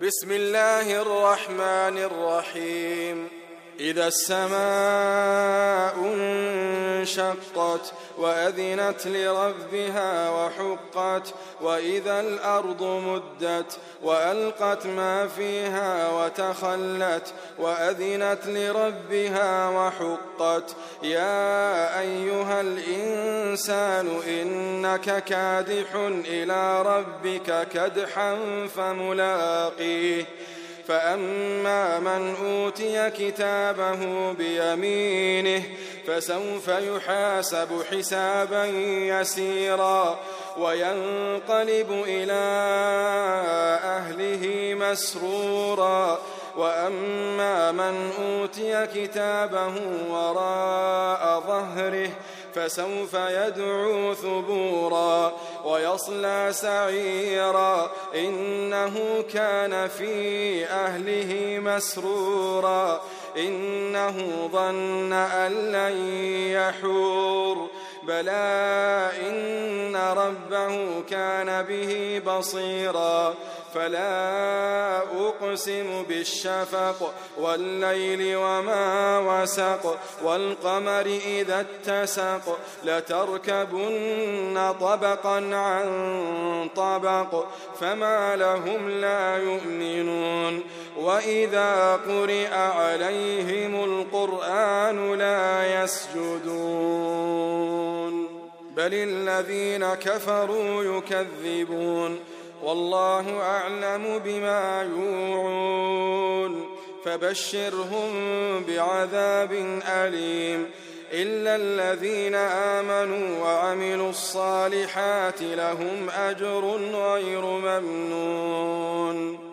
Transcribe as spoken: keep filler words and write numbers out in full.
بسم الله الرحمن الرحيم إذا السماء انشقت وأذنت لربها وحقت وإذا الأرض مدت وألقت ما فيها وتخلت وأذنت لربها وحقت يا أيها الإنسان إنك كادح إلى ربك كدحا فملاقيه فأما من أوتي كتابه بيمينه فسوف يحاسب حسابا يسيرا وينقلب إلى أهله مسرورا وأما من أوتي كتابه وراء ظهره فسوف يدعو ثبورا ويصلى سعيرا إنه كان في أهله مسرورا إنه ظن أن لن يحور بلى إن ربه كان به بصيرا فلا أقسم بالشفق والليل وما وسق والقمر إذا اتسق لتركبن طبقا عن طبق فما لهم لا يؤمنون وإذا قرئ عليهم القرآن لا يسجدون بل الذين كفروا يكذبون والله أعلم بما يوعون فبشرهم بعذاب أليم إلا الذين آمنوا وعملوا الصالحات لهم أجر غير ممنون